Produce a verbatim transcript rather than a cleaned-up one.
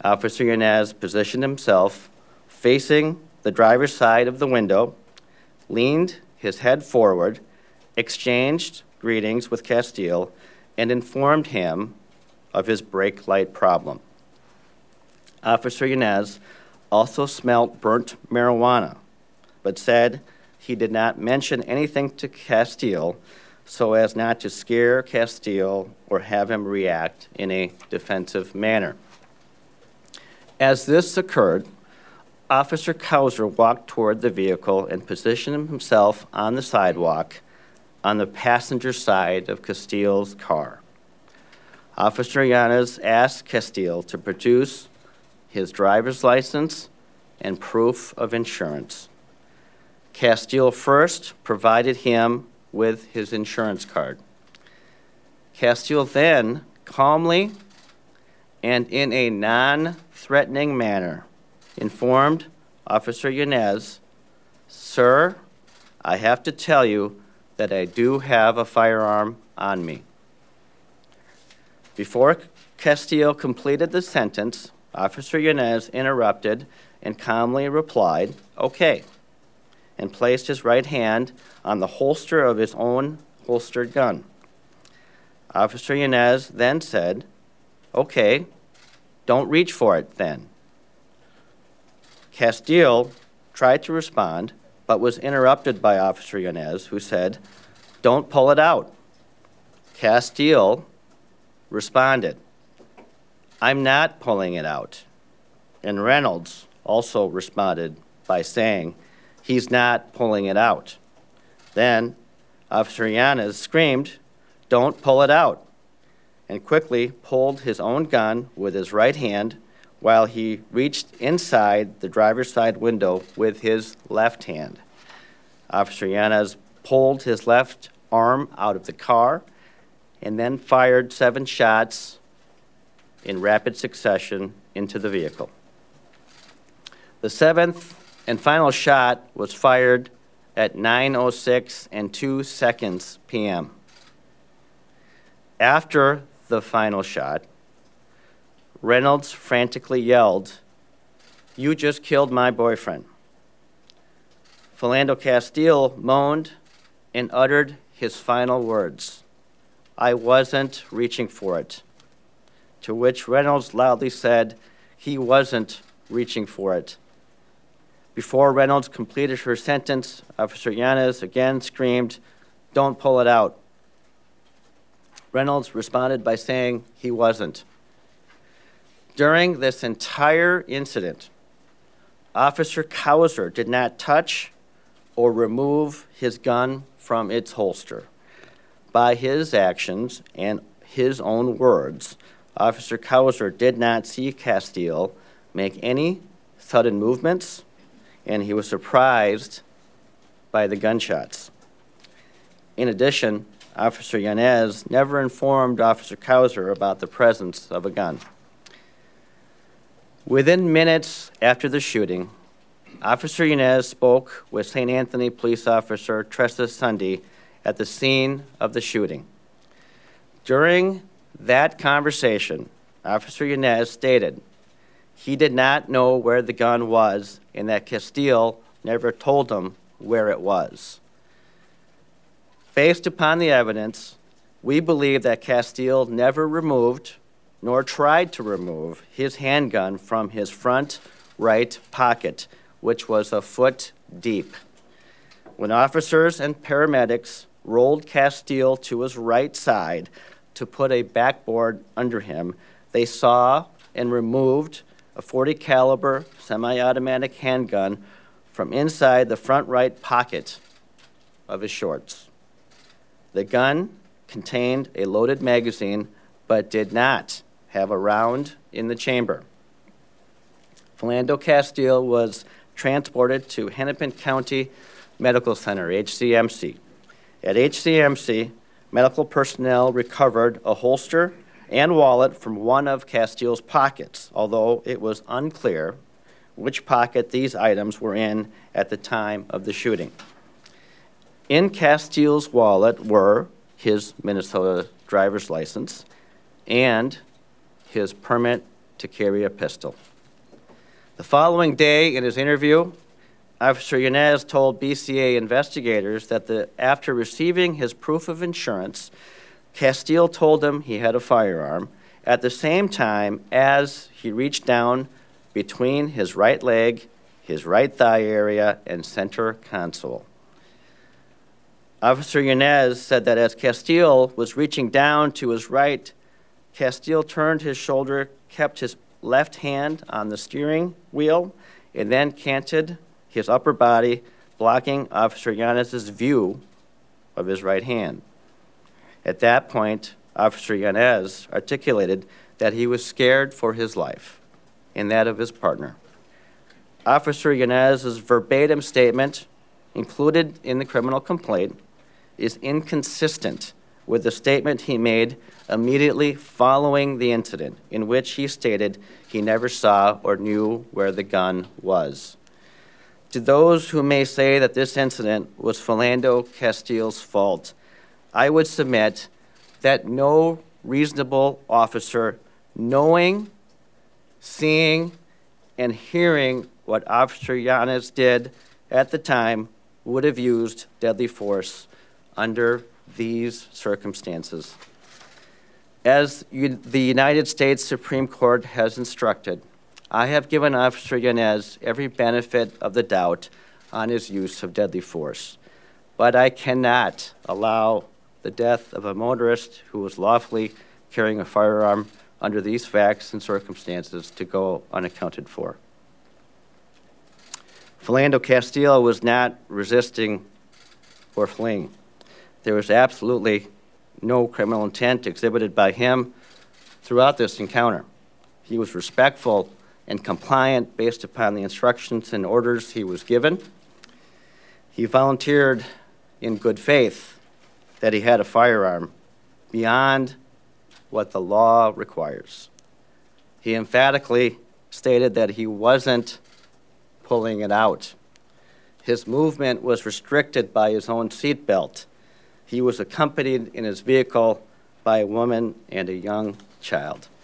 Officer Yanez positioned himself facing the driver's side of the window, leaned his head forward, exchanged greetings with Castile, and informed him of his brake light problem. Officer Yanez also smelt burnt marijuana, but said he did not mention anything to Castile so as not to scare Castile or have him react in a defensive manner. As this occurred, Officer Kauser walked toward the vehicle and positioned himself on the sidewalk on the passenger side of Castile's car. Officer Yanez asked Castile to produce his driver's license and proof of insurance. Castile first provided him with his insurance card. Castile then calmly and in a non-threatening manner informed Officer Yanez, "Sir, I have to tell you that I do have a firearm on me." Before Castile completed the sentence, Officer Yanez interrupted and calmly replied, "Okay," and placed his right hand on the holster of his own holstered gun. Officer Yanez then said, "Okay, don't reach for it then." Castile tried to respond, but was interrupted by Officer Yanez, who said, "Don't pull it out." Castile responded, "I'm not pulling it out." And Reynolds also responded by saying, "He's not pulling it out." Then Officer Yanez screamed, "Don't pull it out," and quickly pulled his own gun with his right hand while he reached inside the driver's side window with his left hand. Officer Yanez pulled his left arm out of the car and then fired seven shots in rapid succession into the vehicle. The seventh and final shot was fired at nine oh six and two seconds p m After the final shot, Reynolds frantically yelled, "You just killed my boyfriend." Philando Castile moaned and uttered his final words, "I wasn't reaching for it," to which Reynolds loudly said he wasn't reaching for it. Before Reynolds completed her sentence, Officer Yanez again screamed, "Don't pull it out." Reynolds responded by saying he wasn't. During this entire incident, Officer Kauser did not touch or remove his gun from its holster. By his actions and his own words, Officer Kauser did not see Castile make any sudden movements, and he was surprised by the gunshots. In addition, Officer Yanez never informed Officer Kauser about the presence of a gun. Within minutes after the shooting, Officer Yanez spoke with Saint Anthony Police Officer Tressa Sunday at the scene of the shooting. During that conversation, Officer Yanez stated he did not know where the gun was and that Castile never told him where it was. Based upon the evidence, we believe that Castile never removed nor tried to remove his handgun from his front right pocket, which was a foot deep. When officers and paramedics rolled Castile to his right side to put a backboard under him, they saw and removed a forty caliber semi-automatic handgun from inside the front right pocket of his shorts. The gun contained a loaded magazine but did not have a round in the chamber. Philando Castile was transported to Hennepin County Medical Center, H C M C. At H C M C, medical personnel recovered a holster and wallet from one of Castile's pockets, although it was unclear which pocket these items were in at the time of the shooting. In Castile's wallet were his Minnesota driver's license and his permit to carry a pistol. The following day, in his interview, Officer Yanez told B C A investigators that the, after receiving his proof of insurance, Castile told him he had a firearm at the same time as he reached down between his right leg, his right thigh area, and center console. Officer Yanez said that as Castile was reaching down to his right, Castile turned his shoulder, kept his left hand on the steering wheel, and then canted his upper body, blocking Officer Yanez's view of his right hand. At that point, Officer Yanez articulated that he was scared for his life and that of his partner. Officer Yanez's verbatim statement, included in the criminal complaint, is inconsistent with the statement he made immediately following the incident, in which he stated he never saw or knew where the gun was. To those who may say that this incident was Philando Castile's fault, I would submit that no reasonable officer, knowing, seeing, and hearing what Officer Yanez did at the time, would have used deadly force under these circumstances. As you, the United States Supreme Court has instructed, I have given Officer Yanez every benefit of the doubt on his use of deadly force, but I cannot allow the death of a motorist who was lawfully carrying a firearm under these facts and circumstances to go unaccounted for. Philando Castile was not resisting or fleeing. There was absolutely no criminal intent exhibited by him throughout this encounter. He was respectful and compliant based upon the instructions and orders he was given. He volunteered in good faith that he had a firearm beyond what the law requires. He emphatically stated that he wasn't pulling it out. His movement was restricted by his own seatbelt. He was accompanied in his vehicle by a woman and a young child.